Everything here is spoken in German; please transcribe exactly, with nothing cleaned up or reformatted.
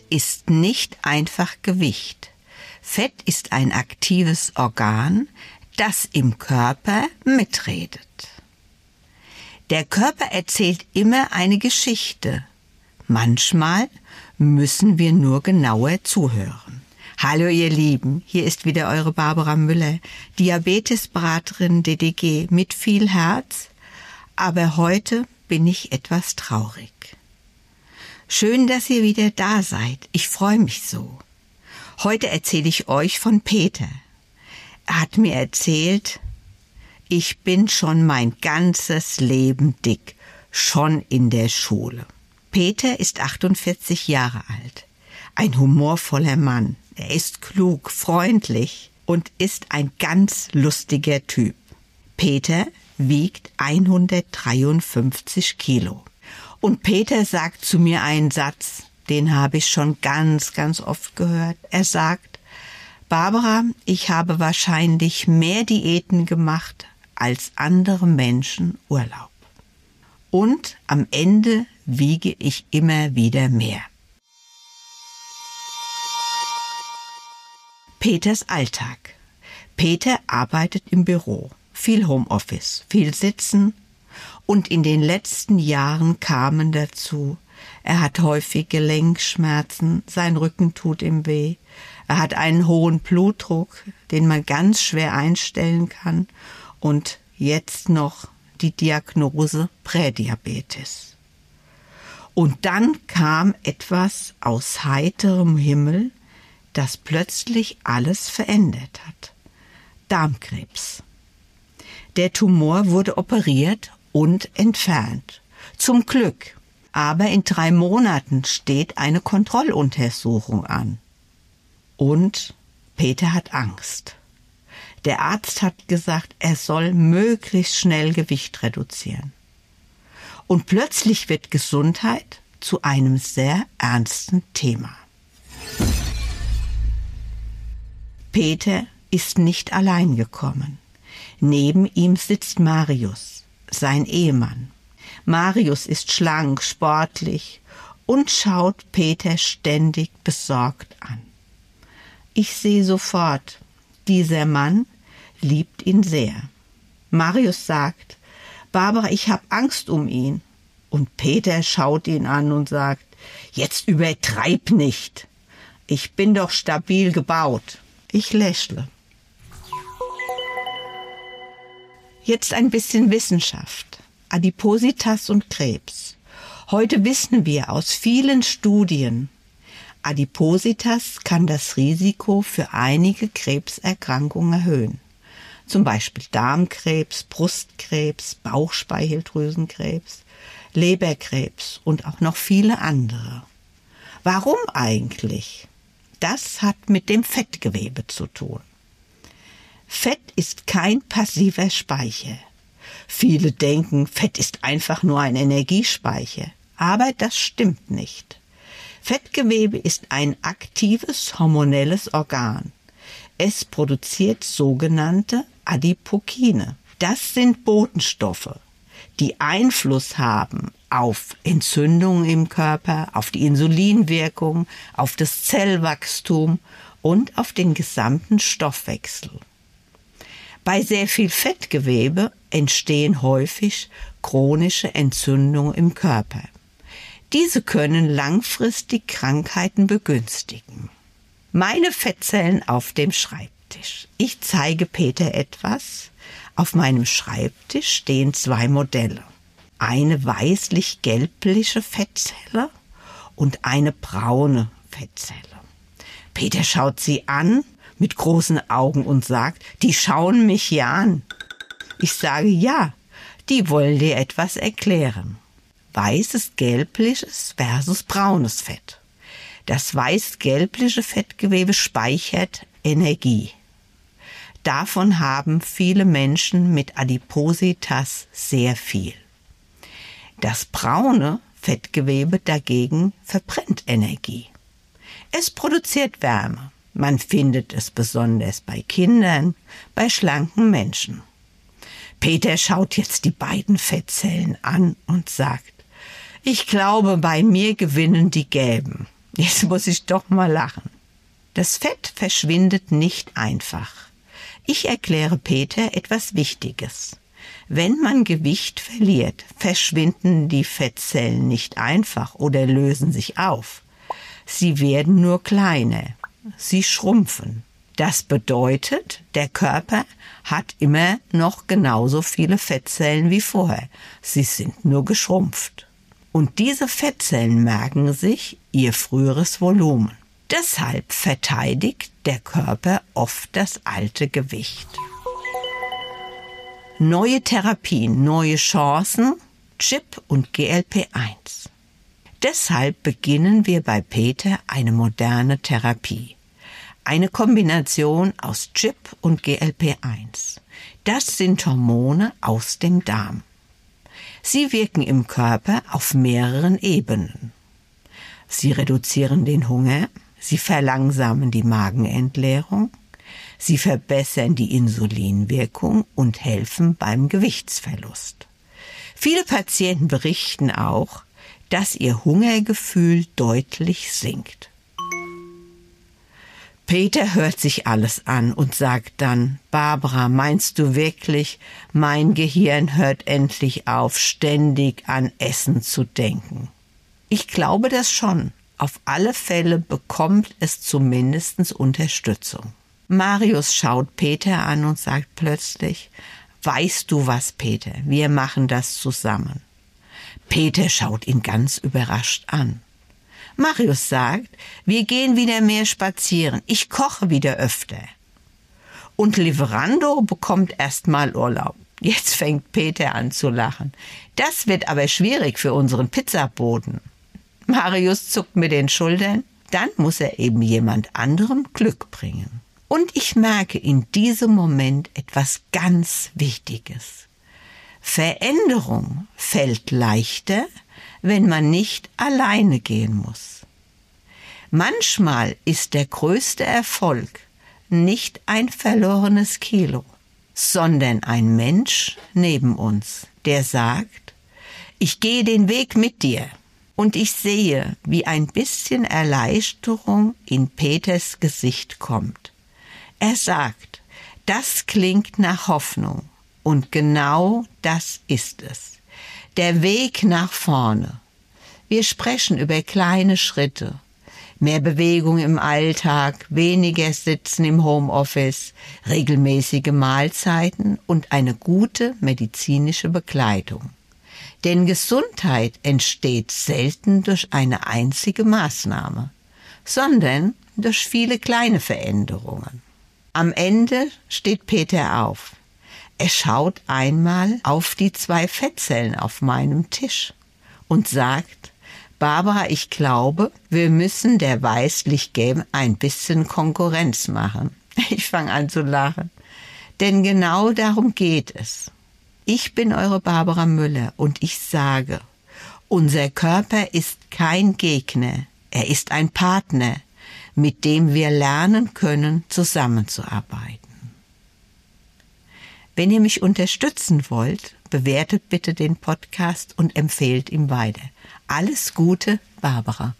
ist nicht einfach Gewicht. Fett ist ein aktives Organ, das im Körper mitredet. Der Körper erzählt immer eine Geschichte. Manchmal müssen wir nur genauer zuhören. Hallo ihr Lieben, hier ist wieder eure Barbara Müller, Diabetesberaterin D D G mit viel Herz, aber heute bin ich etwas traurig. Schön, dass ihr wieder da seid, ich freue mich so. Heute erzähle ich euch von Peter. Er hat mir erzählt, ich bin schon mein ganzes Leben dick, schon in der Schule. Peter ist achtundvierzig Jahre alt, ein humorvoller Mann. Er ist klug, freundlich und ist ein ganz lustiger Typ. Peter wiegt hundertdreiundfünfzig Kilo. Und Peter sagt zu mir einen Satz, den habe ich schon ganz, ganz oft gehört. Er sagt, Barbara, ich habe wahrscheinlich mehr Diäten gemacht als andere Menschen Urlaub. Und am Ende wiege ich immer wieder mehr. Peters Alltag. Peter arbeitet im Büro, viel Homeoffice, viel Sitzen und in den letzten Jahren kamen dazu, er hat häufig Gelenkschmerzen, sein Rücken tut ihm weh, er hat einen hohen Blutdruck, den man ganz schwer einstellen kann und jetzt noch die Diagnose Prädiabetes. Und dann kam etwas aus heiterem Himmel, das plötzlich alles verändert hat. Darmkrebs. Der Tumor wurde operiert und entfernt. Zum Glück. Aber in drei Monaten steht eine Kontrolluntersuchung an. Und Peter hat Angst. Der Arzt hat gesagt, er soll möglichst schnell Gewicht reduzieren. Und plötzlich wird Gesundheit zu einem sehr ernsten Thema. Peter ist nicht allein gekommen. Neben ihm sitzt Marius, sein Ehemann. Marius ist schlank, sportlich und schaut Peter ständig besorgt an. Ich sehe sofort, dieser Mann liebt ihn sehr. Marius sagt, Barbara, ich habe Angst um ihn. Und Peter schaut ihn an und sagt, jetzt übertreib nicht. Ich bin doch stabil gebaut. Ich lächle. Jetzt ein bisschen Wissenschaft. Adipositas und Krebs. Heute wissen wir aus vielen Studien, Adipositas kann das Risiko für einige Krebserkrankungen erhöhen. Zum Beispiel Darmkrebs, Brustkrebs, Bauchspeicheldrüsenkrebs, Leberkrebs und auch noch viele andere. Warum eigentlich? Das hat mit dem Fettgewebe zu tun. Fett ist kein passiver Speicher. Viele denken, Fett ist einfach nur ein Energiespeicher. Aber das stimmt nicht. Fettgewebe ist ein aktives hormonelles Organ. Es produziert sogenannte Adipokine. Das sind Botenstoffe, die Einfluss haben auf Entzündungen im Körper, auf die Insulinwirkung, auf das Zellwachstum und auf den gesamten Stoffwechsel. Bei sehr viel Fettgewebe entstehen häufig chronische Entzündungen im Körper. Diese können langfristig Krankheiten begünstigen. Meine Fettzellen auf dem Schreibtisch. Ich zeige Peter etwas. Auf meinem Schreibtisch stehen zwei Modelle. Eine weißlich-gelbliche Fettzelle und eine braune Fettzelle. Peter schaut sie an mit großen Augen und sagt, die schauen mich ja an. Ich sage, ja, die wollen dir etwas erklären. Weißes, gelbliches versus braunes Fett. Das weiß-gelbliche Fettgewebe speichert Energie. Davon haben viele Menschen mit Adipositas sehr viel. Das braune Fettgewebe dagegen verbrennt Energie. Es produziert Wärme. Man findet es besonders bei Kindern, bei schlanken Menschen. Peter schaut jetzt die beiden Fettzellen an und sagt, ich glaube, bei mir gewinnen die Gelben. Jetzt muss ich doch mal lachen. Das Fett verschwindet nicht einfach. Ich erkläre Peter etwas Wichtiges. Wenn man Gewicht verliert, verschwinden die Fettzellen nicht einfach oder lösen sich auf. Sie werden nur kleiner. Sie schrumpfen. Das bedeutet, der Körper hat immer noch genauso viele Fettzellen wie vorher. Sie sind nur geschrumpft. Und diese Fettzellen merken sich ihr früheres Volumen. Deshalb verteidigt der Körper oft das alte Gewicht. Neue Therapien, neue Chancen, Chip und G L P eins. Deshalb beginnen wir bei Peter eine moderne Therapie. Eine Kombination aus Chip und G L P eins. Das sind Hormone aus dem Darm. Sie wirken im Körper auf mehreren Ebenen. Sie reduzieren den Hunger, sie verlangsamen die Magenentleerung, sie verbessern die Insulinwirkung und helfen beim Gewichtsverlust. Viele Patienten berichten auch, dass ihr Hungergefühl deutlich sinkt. Peter hört sich alles an und sagt dann, Barbara, meinst du wirklich, mein Gehirn hört endlich auf, ständig an Essen zu denken? Ich glaube das schon. Auf alle Fälle bekommt es zumindest Unterstützung. Marius schaut Peter an und sagt plötzlich, weißt du was, Peter, wir machen das zusammen. Peter schaut ihn ganz überrascht an. Marius sagt, wir gehen wieder mehr spazieren, ich koche wieder öfter. Und Lieferando bekommt erstmal Urlaub. Jetzt fängt Peter an zu lachen. Das wird aber schwierig für unseren Pizzaboten. Marius zuckt mit den Schultern, dann muss er eben jemand anderem Glück bringen. Und ich merke in diesem Moment etwas ganz Wichtiges. Veränderung fällt leichter, wenn man nicht alleine gehen muss. Manchmal ist der größte Erfolg nicht ein verlorenes Kilo, sondern ein Mensch neben uns, der sagt, ich gehe den Weg mit dir. Und ich sehe, wie ein bisschen Erleichterung in Peters Gesicht kommt. Er sagt, das klingt nach Hoffnung. Und genau das ist es. Der Weg nach vorne. Wir sprechen über kleine Schritte. Mehr Bewegung im Alltag, weniger Sitzen im Homeoffice, regelmäßige Mahlzeiten und eine gute medizinische Begleitung. Denn Gesundheit entsteht selten durch eine einzige Maßnahme, sondern durch viele kleine Veränderungen. Am Ende steht Peter auf. Er schaut einmal auf die zwei Fettzellen auf meinem Tisch und sagt, Barbara, ich glaube, wir müssen der Weißlichtgelben ein bisschen Konkurrenz machen. Ich fange an zu lachen, denn genau darum geht es. Ich bin eure Barbara Müller und ich sage, unser Körper ist kein Gegner, er ist ein Partner, mit dem wir lernen können, zusammenzuarbeiten. Wenn ihr mich unterstützen wollt, bewertet bitte den Podcast und empfehlt ihn weiter. Alles Gute, Barbara.